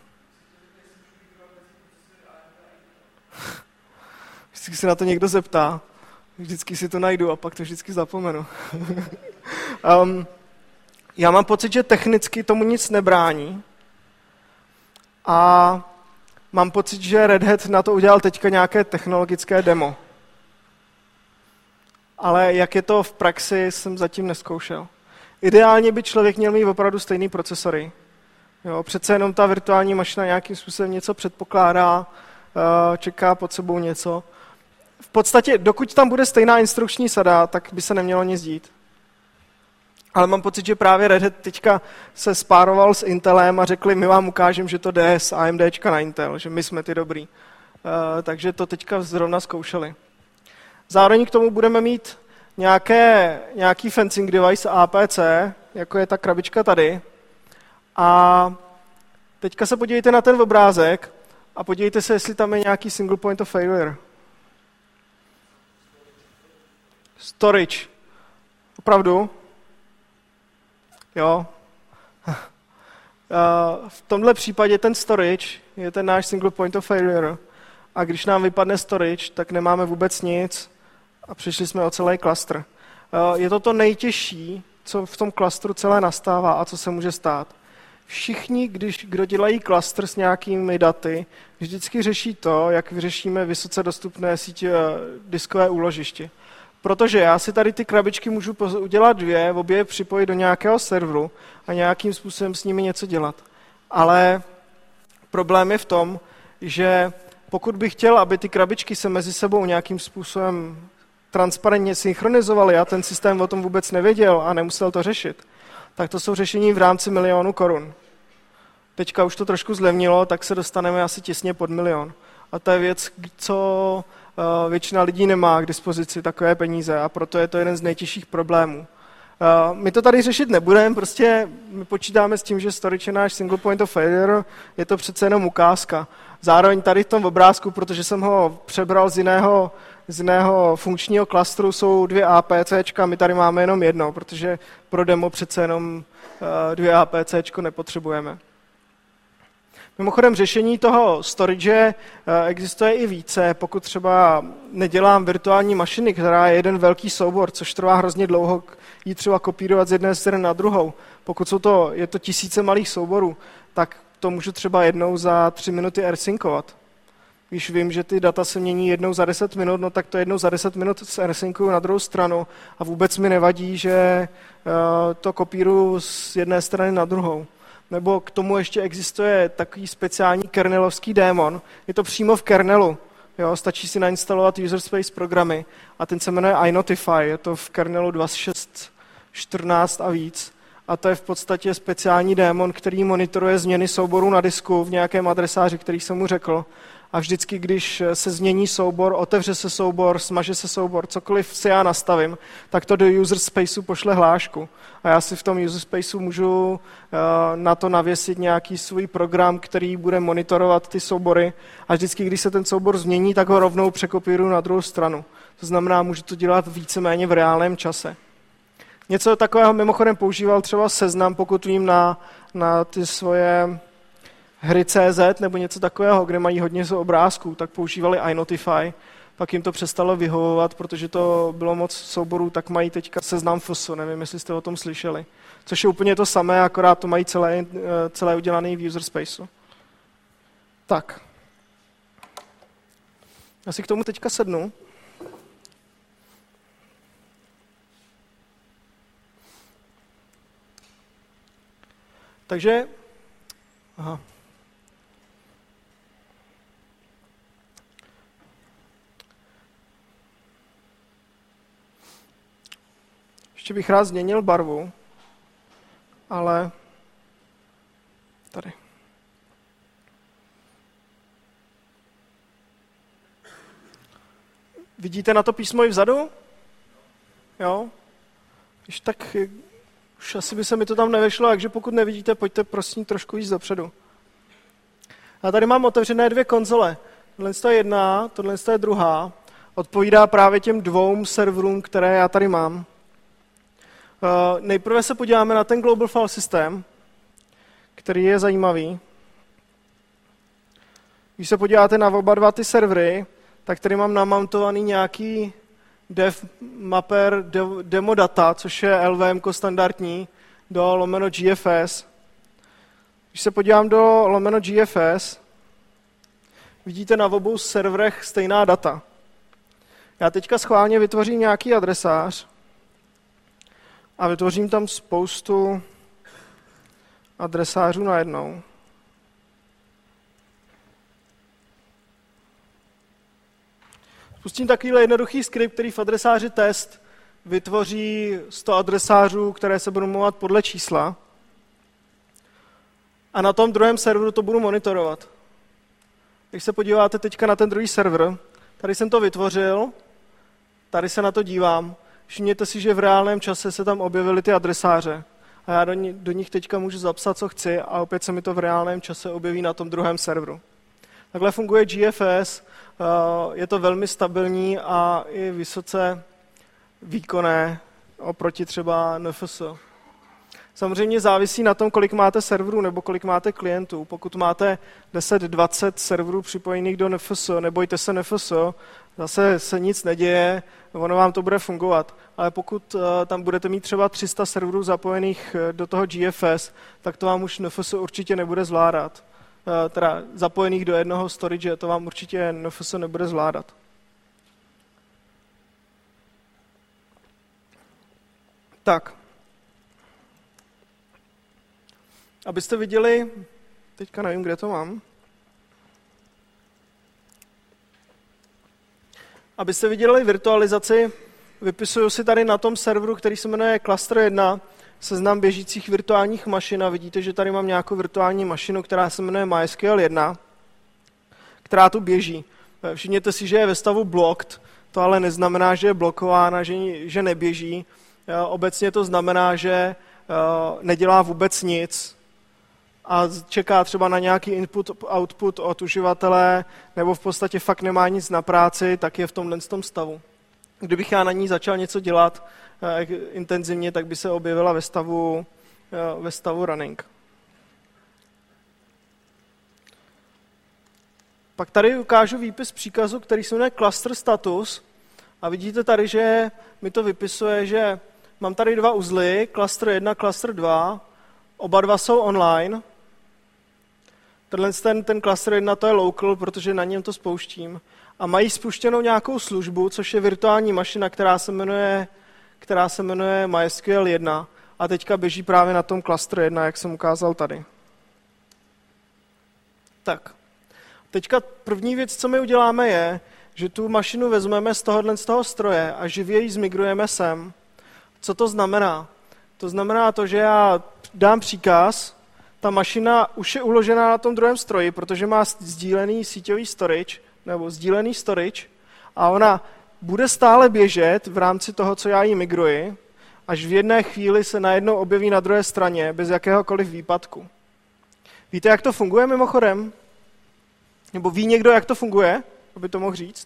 Vždycky se na to někdo zeptá, vždycky si to najdu a pak to vždycky zapomenu. Já mám pocit, že technicky tomu nic nebrání a mám pocit, že Red Hat na to udělal teďka nějaké technologické demo. Ale jak je to v praxi, jsem zatím nezkoušel. Ideálně by člověk měl mít opravdu stejný procesory. Jo, přece jenom ta virtuální mašina nějakým způsobem něco předpokládá, čeká pod sebou něco. V podstatě, dokud tam bude stejná instrukční sada, tak by se nemělo nic dít. Ale mám pocit, že právě Red Hat teďka se spároval s Intelem a řekli, my vám ukážeme, že to jde z AMDčka na Intel, že my jsme ty dobrý. Takže to teďka zrovna zkoušeli. Zároveň k tomu budeme mít nějaký fencing device APC, jako je ta krabička tady. A teďka se podívejte na ten obrázek a podívejte se, jestli tam je nějaký single point of failure. Storage. Opravdu? Jo. V tomhle případě ten storage je ten náš single point of failure. A když nám vypadne storage, tak nemáme vůbec nic a přišli jsme o celý klastr. Je to nejtěžší, co v tom klastru celé nastává a co se může stát. Všichni, kdo dělají klastr s nějakými daty, vždycky řeší to, jak vyřešíme vysoce dostupné sítě diskové úložiště. Protože já si tady ty krabičky můžu udělat 2, obě je připojit do nějakého serveru a nějakým způsobem s nimi něco dělat. Ale Problém je v tom, že pokud bych chtěl, aby ty krabičky se mezi sebou nějakým způsobem transparentně synchronizovaly a ten systém o tom vůbec nevěděl a nemusel to řešit, tak to jsou řešení v rámci 1 000 000 korun. Teďka už to trošku zlevnilo, tak se dostaneme asi těsně pod 1 000 000. A to je věc, co většina lidí nemá k dispozici takové peníze a proto je to jeden z nejtěžších problémů. My to tady řešit nebudeme, prostě my počítáme s tím, že storage je náš single point of failure, je to přece jenom ukázka. Zároveň tady v tom obrázku, protože jsem ho přebral z jiného funkčního klastru, jsou 2 APCčka, my tady máme jenom jedno, protože pro demo přece jenom 2 APCčko nepotřebujeme. Mimochodem řešení toho storage existuje i více, pokud třeba nedělám virtuální mašiny, která je jeden velký soubor, což trvá hrozně dlouho ji třeba kopírovat z jedné strany na druhou. Pokud je to tisíce malých souborů, tak to můžu třeba jednou za 3 minuty airsyncovat. Když vím, že ty data se mění jednou za 10 minut, no tak to jednou za 10 minut se airsyncuju na druhou stranu a vůbec mi nevadí, že to kopíruju z jedné strany na druhou. Nebo k tomu ještě existuje takový speciální kernelovský démon. Je to přímo v kernelu. Jo, stačí si nainstalovat user space programy a ten se jmenuje iNotify. Je to v kernelu 26.14 a víc. A to je v podstatě speciální démon, který monitoruje změny souborů na disku v nějakém adresáři, který jsem mu řekl. A vždycky, když se změní soubor, otevře se soubor, smaže se soubor, cokoliv si já nastavím, tak to do user spaceu pošle hlášku. A já si v tom user spaceu můžu na to navěsit nějaký svůj program, který bude monitorovat ty soubory. A vždycky, když se ten soubor změní, tak ho rovnou překopíruju na druhou stranu. To znamená, můžu to dělat víceméně v reálném čase. Něco takového mimochodem používal třeba Seznam, pokud vím, na ty svoje hry CZ nebo něco takového, kde mají hodně obrázků, tak používali iNotify, pak jim to přestalo vyhovovat, protože to bylo moc souborů, tak mají teďka Seznam FSO, nevím, jestli jste o tom slyšeli. Což je úplně to samé, akorát to mají celé udělané v user spaceu. Tak. Já si k tomu teďka sednu. Takže, aha. Ještě bych rád změnil barvu, ale tady. Vidíte na to písmo i vzadu? Jo? Když tak, už asi by se mi to tam nevešlo, takže pokud nevidíte, pojďte prosím trošku víc dopředu. A tady mám otevřené 2 konzole. Tohle je jedna, tohle je druhá. Odpovídá právě těm 2 serverům, které já tady mám. Nejprve se podíváme na ten Global File System, který je zajímavý. Když se podíváte na oba 2 ty servery, tak tady mám namountovaný nějaký dev mapper demo data, což je LVM standardní, do lomeno GFS. Když se podívám do lomeno GFS, vidíte na obou serverech stejná data. Já teďka schválně vytvořím nějaký adresář a vytvořím tam spoustu adresářů najednou. Spustím takovýhle jednoduchý skript, který v adresáři test vytvoří 100 adresářů, které se budou jmenovat podle čísla. A na tom druhém serveru to budu monitorovat. Když se podíváte teďka na ten druhý server, tady jsem to vytvořil, tady se na to dívám. Všimněte si, že v reálném čase se tam objevily ty adresáře. A já do nich teďka můžu zapsat, co chci, a opět se mi to v reálném čase objeví na tom druhém serveru. Takhle funguje GFS, je to velmi stabilní a i vysoce výkonné oproti třeba NFS. Samozřejmě závisí na tom, kolik máte serverů nebo kolik máte klientů. Pokud máte 10-20 serverů připojených do NFS, nebojte se NFS, zase se nic neděje, ono vám to bude fungovat. Ale pokud tam budete mít třeba 300 serverů zapojených do toho GFS, tak to vám už NFS určitě nebude zvládat. Teda zapojených do jednoho storage, to vám určitě NFS nebude zvládat. Tak. Abyste viděli, teďka nevím, kde to mám. Abyste viděli virtualizaci, vypisuju si tady na tom serveru, který se jmenuje Cluster 1, seznam běžících virtuálních mašin a vidíte, že tady mám nějakou virtuální mašinu, která se jmenuje MySQL 1, která tu běží. Všimněte si, že je ve stavu blocked, to ale neznamená, že je blokována, že neběží. Obecně to znamená, že nedělá vůbec nic a čeká třeba na nějaký input, output od uživatele, nebo v podstatě fakt nemá nic na práci, tak je v tomhle stavu. Kdybych já na ní začal něco dělat intenzivně, tak by se objevila ve stavu running. Pak tady ukážu výpis příkazu, který se jmenuje cluster status a vidíte tady, že mi to vypisuje, že mám tady dva uzly, cluster 1, cluster 2, oba dva jsou online. Ten cluster 1 to je local, protože na něm to spouštím. A mají spuštěnou nějakou službu, což je virtuální mašina, která se jmenuje MySQL 1 a teďka běží právě na tom cluster 1, jak jsem ukázal tady. Tak. Teďka první věc, co my uděláme, je, že tu mašinu vezmeme z toho stroje a živě ji zmigrujeme sem. Co to znamená? To znamená to, že já dám příkaz, ta mašina už je uložená na tom druhém stroji, protože má sdílený síťový storage, nebo sdílený storage, a ona bude stále běžet v rámci toho, co já jí migruji, až v jedné chvíli se najednou objeví na druhé straně, bez jakéhokoliv výpadku. Víte, jak to funguje mimochodem? Nebo ví někdo, jak to funguje, aby to mohl říct?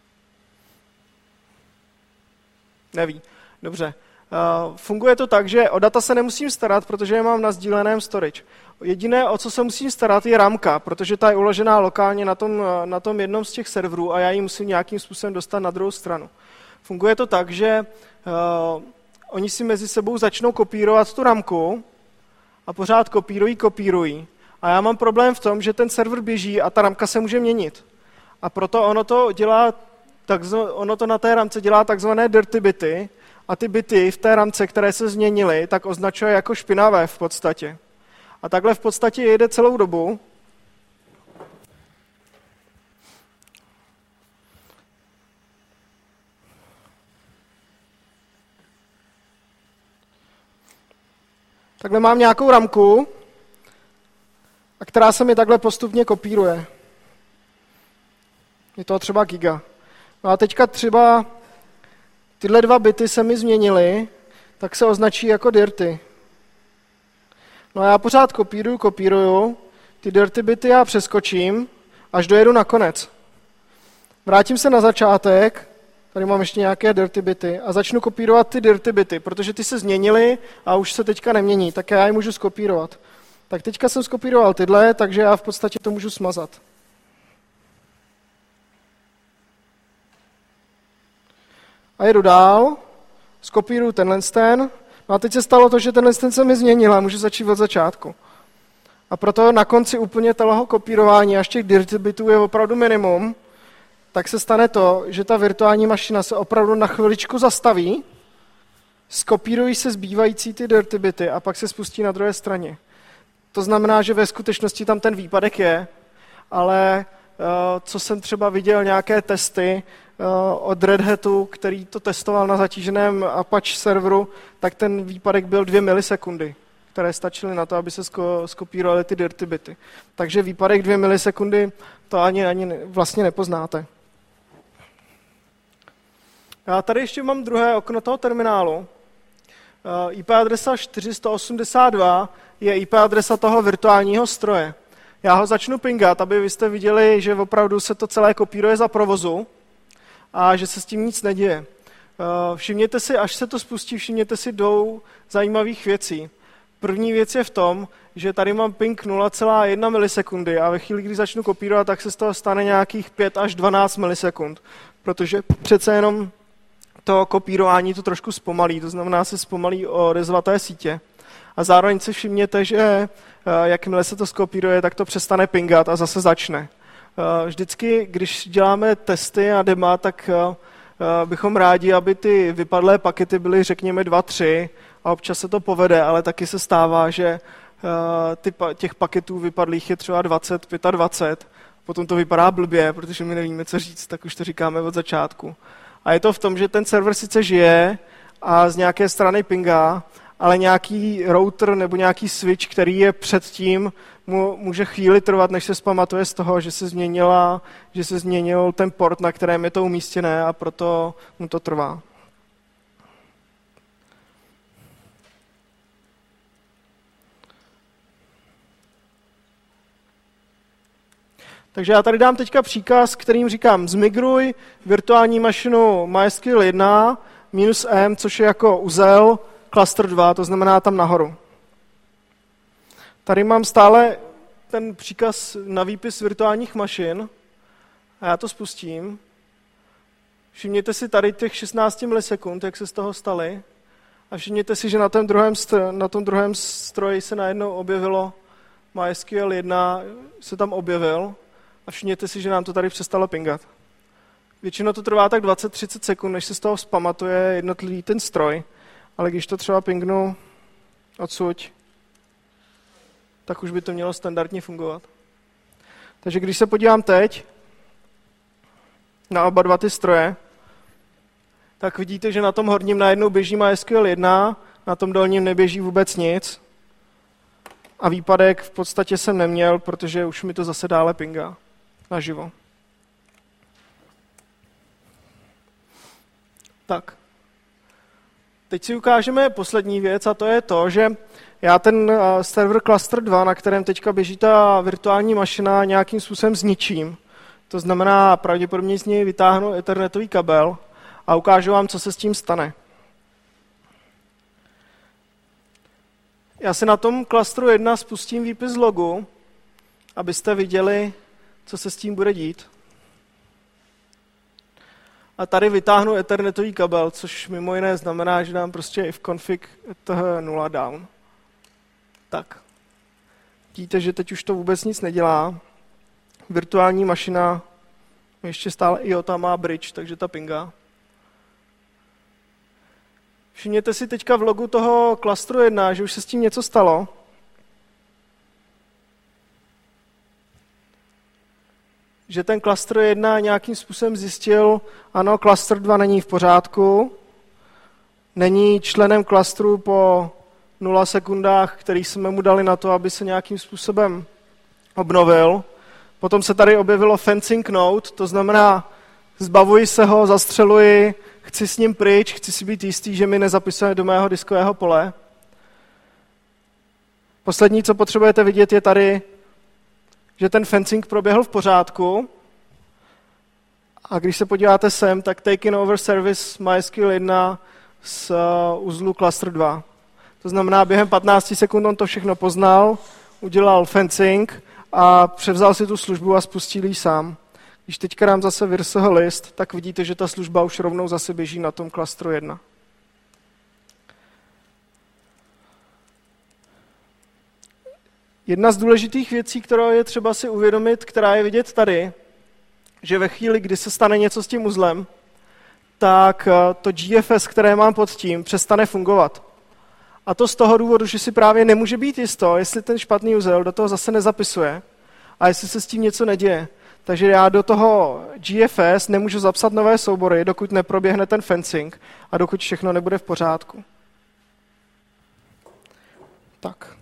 Neví. Dobře. Funguje to tak, že o data se nemusím starat, protože je mám na sdíleném storage. Jediné, o co se musím starat, je ramka, protože ta je uložená lokálně na tom jednom z těch serverů a já ji musím nějakým způsobem dostat na druhou stranu. Funguje to tak, že oni si mezi sebou začnou kopírovat tu ramku a pořád kopírují. A já mám problém v tom, že ten server běží a ta ramka se může měnit. A proto ono to na té ramce dělá takzvané dirty bity a ty bity v té ramce, které se změnily, tak označuje jako špinavé v podstatě. A takhle v podstatě jede celou dobu. Takhle mám nějakou ramku, a která se mi takhle postupně kopíruje. Je to třeba giga. No a teďka třeba tyhle dva bity se mi změnily, tak se označí jako dirty. No a já pořád kopíruju, ty dirty bity já přeskočím, až dojedu na konec. Vrátím se na začátek, tady mám ještě nějaké dirty bity, a začnu kopírovat ty dirty bity, protože ty se změnily a už se teďka nemění, tak já je můžu skopírovat. Tak teďka jsem skopíroval tyhle, takže já v podstatě to můžu smazat. A jedu dál, skopíruju tenhle. No a teď se stalo to, že tenhle se mi změnil a můžu začít od začátku. A proto na konci úplně toho kopírování, až těch dirty bitů je opravdu minimum, tak se stane to, že ta virtuální mašina se opravdu na chviličku zastaví, skopírují se zbývající ty dirty bity a pak se spustí na druhé straně. To znamená, že ve skutečnosti tam ten výpadek je, ale co jsem třeba viděl nějaké testy od Red Hatu, který to testoval na zatíženém Apache serveru, tak ten výpadek byl 2 milisekundy, které stačily na to, aby se skopírovaly ty dirty bity. Takže výpadek 2 milisekundy to ani vlastně nepoznáte. Já tady ještě mám druhé okno toho terminálu. IP adresa 482 je IP adresa toho virtuálního stroje. Já ho začnu pingat, aby vy jste viděli, že opravdu se to celé kopíruje za provozu a že se s tím nic neděje. Všimněte si, až se to spustí, všimněte si 2 zajímavých věcí. První věc je v tom, že tady mám ping 0,1 milisekundy a ve chvíli, kdy začnu kopírovat, tak se z toho stane nějakých 5 až 12 milisekund, protože přece jenom to kopírování to trošku zpomalí, to znamená, se zpomalí odezvaté sítě. A zároveň si všimněte, že jakmile se to skopíruje, tak to přestane pingat a zase začne. Vždycky, když děláme testy a dema, tak bychom rádi, aby ty vypadlé pakety byly, řekněme, 2, 3 a občas se to povede, ale taky se stává, že těch paketů vypadlých je třeba 20, 25 potom to vypadá blbě, protože my nevíme, co říct, tak už to říkáme od začátku. A je to v tom, že ten server sice žije a z nějaké strany pingá, ale nějaký router nebo nějaký switch, který je předtím, může chvíli trvat, než se zpamatuje z toho, že se změnil ten port, na kterém je to umístěné, a proto mu to trvá. Takže já tady dám teďka příkaz, kterým říkám zmigruj virtuální mašinu MySQL 1 -m, což je jako uzel, cluster 2, to znamená tam nahoru. Tady mám stále ten příkaz na výpis virtuálních mašin a já to spustím. Všimněte si tady těch 16 milisekund, jak se z toho staly, a všimněte si, že na tom druhém stroji se najednou objevilo MySQL 1, se tam objevil, a všimněte si, že nám to tady přestalo pingat. Většinou to trvá tak 20-30 sekund, než se z toho vzpamatuje jednotlivý ten stroj, ale když to třeba pingnu odsud, tak už by to mělo standardně fungovat. Takže když se podívám teď na oba dva ty stroje, tak vidíte, že na tom horním najednou běží MySQL 1, na tom dolním neběží vůbec nic a výpadek v podstatě jsem neměl, protože už mi to zase dále pingá naživo. Tak. Teď si ukážeme poslední věc, a to je to, že já ten server Cluster 2, na kterém teďka běží ta virtuální mašina, nějakým způsobem zničím. To znamená, pravděpodobně z něj vytáhnu ethernetový kabel a ukážu vám, co se s tím stane. Já si na tom klastru 1 spustím výpis logu, abyste viděli, co se s tím bude dít. A tady vytáhnu ethernetový kabel, což mimo jiné znamená, že dám prostě if config eth0 down. Tak. Vidíte, že teď už to vůbec nic nedělá. Virtuální mašina ještě stále IOTA má bridge, takže ta pinga. Všimněte si teďka v logu toho klastru 1, že už se s tím něco stalo. Že ten cluster 1 nějakým způsobem zjistil, ano, cluster 2 není v pořádku, není členem klastru po 0 sekundách, který jsme mu dali na to, aby se nějakým způsobem obnovil. Potom se tady objevilo fencing node, to znamená, zbavuji se ho, zastřeluji, chci s ním pryč, chci si být jistý, že mi nezapisuje do mého diskového pole. Poslední, co potřebujete vidět, je tady, že ten fencing proběhl v pořádku. A když se podíváte sem, tak taken over service MySQL 1 z uzlu cluster 2. To znamená, během 15 sekund on to všechno poznal, udělal fencing a převzal si tu službu a spustil ji sám. Když teďka dám zase virsoho list, tak vidíte, že ta služba už rovnou zase běží na tom klastru 1. Jedna z důležitých věcí, kterou je třeba si uvědomit, která je vidět tady, že ve chvíli, kdy se stane něco s tím uzlem, tak to GFS, které mám pod tím, přestane fungovat. A to z toho důvodu, že si právě nemůže být jisto, jestli ten špatný uzel do toho zase nezapisuje a jestli se s tím něco neděje. Takže já do toho GFS nemůžu zapsat nové soubory, dokud neproběhne ten fencing a dokud všechno nebude v pořádku. Tak.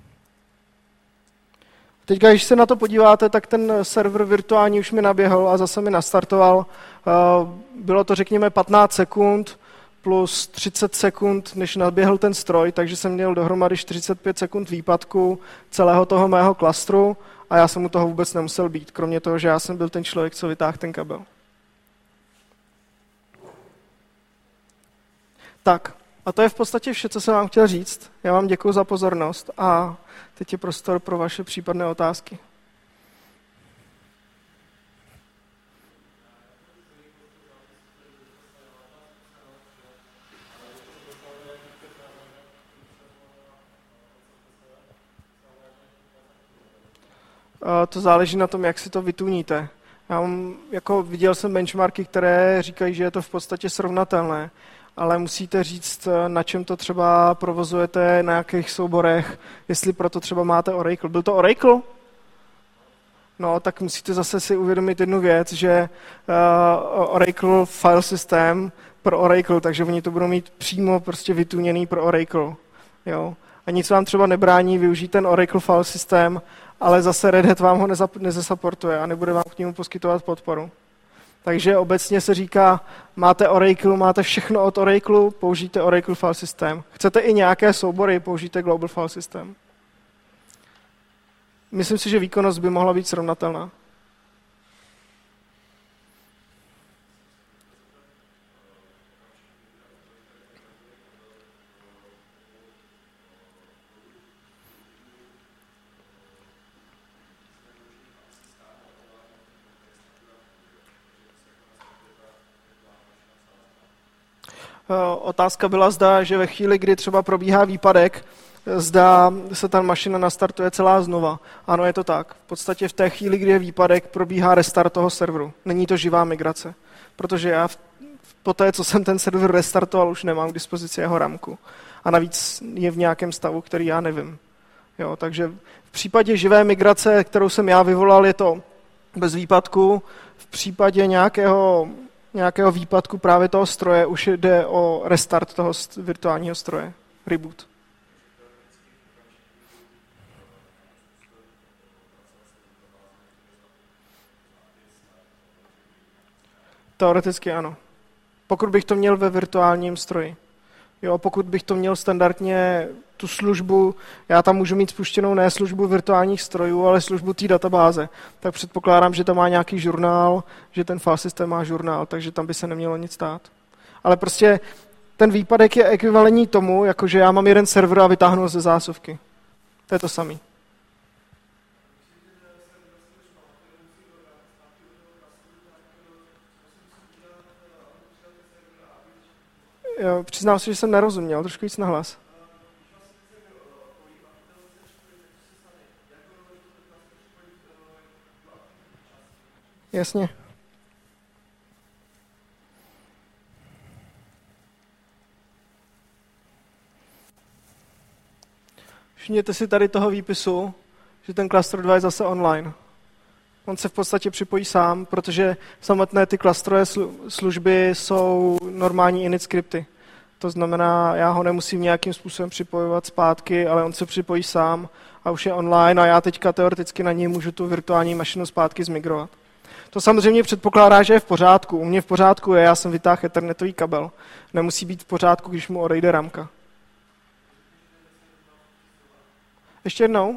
Teď, když se na to podíváte, tak ten server virtuální už mi naběhl a zase mi nastartoval. Bylo to, řekněme, 15 sekund plus 30 sekund, než naběhl ten stroj, takže jsem měl dohromady 45 sekund výpadku celého toho mého klastru a já jsem u toho vůbec nemusel být, kromě toho, že já jsem byl ten člověk, co vytáhl ten kabel. Tak, a to je v podstatě vše, co jsem vám chtěl říct. Já vám děkuji za pozornost a teď je prostor pro vaše případné otázky. To záleží na tom, jak si to vytuníte. Viděl jsem benchmarky, které říkají, že je to v podstatě srovnatelné, ale musíte říct, na čem to třeba provozujete, na jakých souborech, jestli proto třeba máte Oracle. Byl to Oracle? No, tak musíte zase si uvědomit jednu věc, že Oracle file systém pro Oracle, takže oni to budou mít přímo prostě vytuněný pro Oracle. Jo? A nic vám třeba nebrání využít ten Oracle file systém, ale zase Red Hat vám ho nezasupportuje a nebude vám k němu poskytovat podporu. Takže obecně se říká, máte Oracle, máte všechno od Oracle, použijte Oracle file systém. Chcete i nějaké soubory, použijte Global file systém. Myslím si, že výkonnost by mohla být srovnatelná. Otázka byla, zda, že ve chvíli, kdy třeba probíhá výpadek, zda se ta mašina nastartuje celá znova. Ano, je to tak. V podstatě v té chvíli, kdy je výpadek, probíhá restart toho serveru. Není to živá migrace. Protože já po té, co jsem ten server restartoval, už nemám k dispozici jeho ramku. A navíc je v nějakém stavu, který já nevím. Jo, takže v případě živé migrace, kterou jsem já vyvolal, je to bez výpadku. V případě nějakého výpadku právě toho stroje už jde o restart toho virtuálního stroje. Reboot. Teoreticky ano. Pokud bych to měl ve virtuálním stroji. Jo, pokud bych to měl standardně tu službu, já tam můžu mít spuštěnou ne službu virtuálních strojů, ale službu té databáze. Tak předpokládám, že tam má nějaký žurnál, že ten file systém má žurnál, takže tam by se nemělo nic stát. Ale prostě ten výpadek je ekvivalentní tomu, jakože já mám jeden server a vytáhnu ho ze zásuvky. To je to samé. Jo, přiznám se, že jsem nerozuměl, trošku víc nahlas. Jasně. Všimněte si tady toho výpisu, že ten cluster 2 je zase online. On se v podstatě připojí sám, protože samotné ty klastrové služby jsou normální init skripty. To znamená, já ho nemusím nějakým způsobem připojovat zpátky, ale on se připojí sám a už je online a já teďka teoreticky na něj můžu tu virtuální mašinu zpátky zmigrovat. To samozřejmě předpokládá, že je v pořádku. U mě v pořádku je, já jsem vytáhl ethernetový kabel. Nemusí být v pořádku, když mu odejde ramka. Ještě jednou?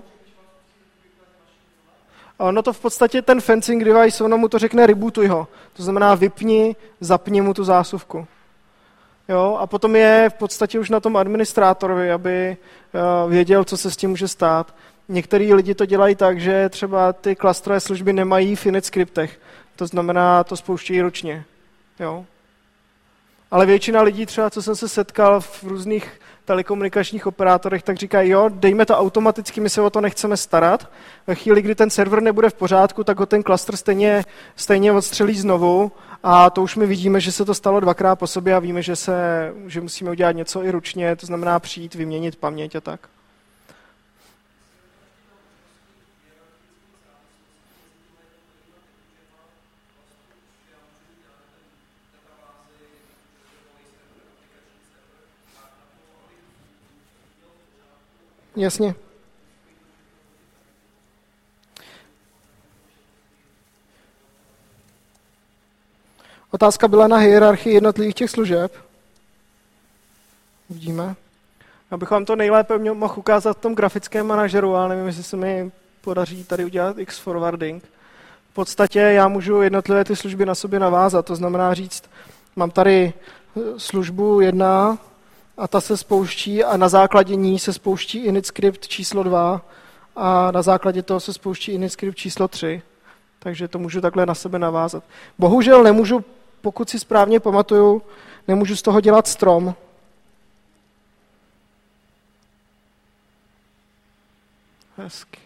No to v podstatě ten fencing device, ono mu to řekne rebootuj ho. To znamená vypni, zapni mu tu zásuvku. Jo, a potom je v podstatě už na tom administrátorovi, aby věděl, co se s tím může stát. Některý lidi to dělají tak, že třeba ty klastrové služby nemají v init skriptech. To znamená, to spouštějí ručně. Jo. Ale většina lidí třeba, co jsem se setkal v různých telekomunikačních operátorech, tak říkají, jo, dejme to automaticky, my se o to nechceme starat. Ve chvíli, kdy ten server nebude v pořádku, tak ho ten klastr stejně odstřelí znovu a to už my vidíme, že se to stalo dvakrát po sobě a víme, že musíme udělat něco i ručně, to znamená přijít, vyměnit paměť a tak. Jasně. Otázka byla na hierarchii jednotlivých těch služeb. Uvidíme. Abych vám to nejlépe mohl ukázat v tom grafickém manažeru, ale nevím, jestli se mi podaří tady udělat X-forwarding. V podstatě já můžu jednotlivé ty služby na sobě navázat, to znamená říct, mám tady službu 1 a ta se spouští a na základě ní se spouští init script číslo 2 a na základě toho se spouští init script číslo 3. Takže to můžu takhle na sebe navázat. Bohužel nemůžu, pokud si správně pamatuju, nemůžu z toho dělat strom. Hezky.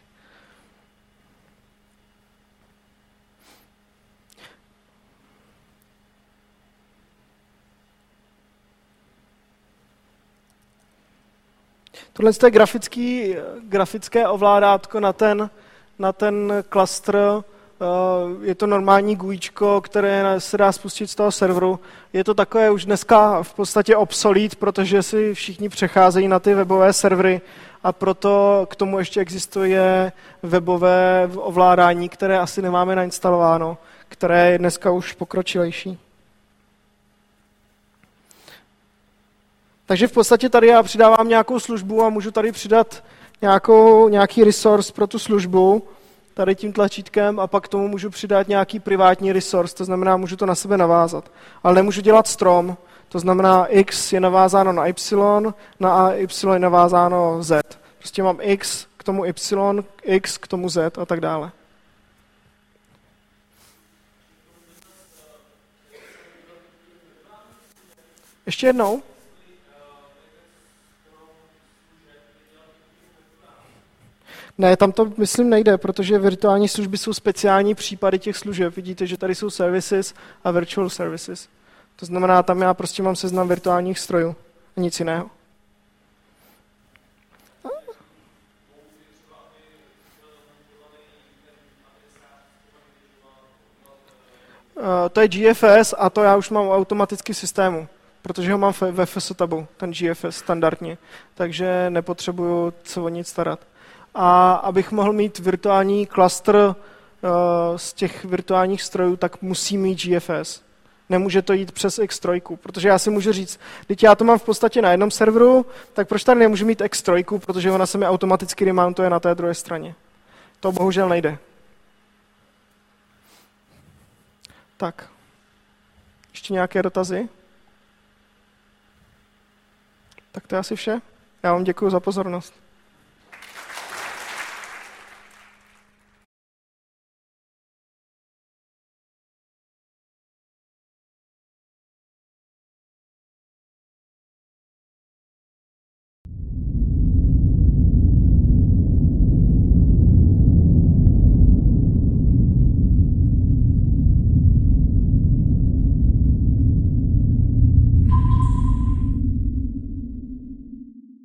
Tohle je grafické ovládátko na ten na ten klastr. Je to normální GUIčko, které se dá spustit z toho serveru. Je to takové už dneska v podstatě obsolete, protože si všichni přecházejí na ty webové servery a proto k tomu ještě existuje webové ovládání, které asi nemáme nainstalováno, které je dneska už pokročilejší. Takže v podstatě tady já přidávám nějakou službu a můžu tady přidat nějaký resource pro tu službu, tady tím tlačítkem, a pak k tomu můžu přidat nějaký privátní resource, to znamená, můžu to na sebe navázat. Ale nemůžu dělat strom, to znamená, x je navázáno na y, na y je navázáno z. Prostě mám x k tomu y, x k tomu z a tak dále. Ještě jednou. Ne, tam to, myslím, nejde, protože virtuální služby jsou speciální případy těch služeb. Vidíte, že tady jsou services a virtual services. To znamená, tam já prostě mám seznam virtuálních strojů a nic jiného. To je GFS a to já už mám automaticky v systému, protože ho mám ve FSTabu, ten GFS standardně, takže nepotřebuju se o nic starat. A abych mohl mít virtuální klastr z těch virtuálních strojů, tak musí mít GFS. Nemůže to jít přes X3, protože já si můžu říct, teď já to mám v podstatě na jednom serveru, tak proč tady nemůžu mít X3, protože ona se mi automaticky remountuje na té druhé straně. To bohužel nejde. Tak. Ještě nějaké dotazy? Tak to je asi vše. Já vám děkuji za pozornost.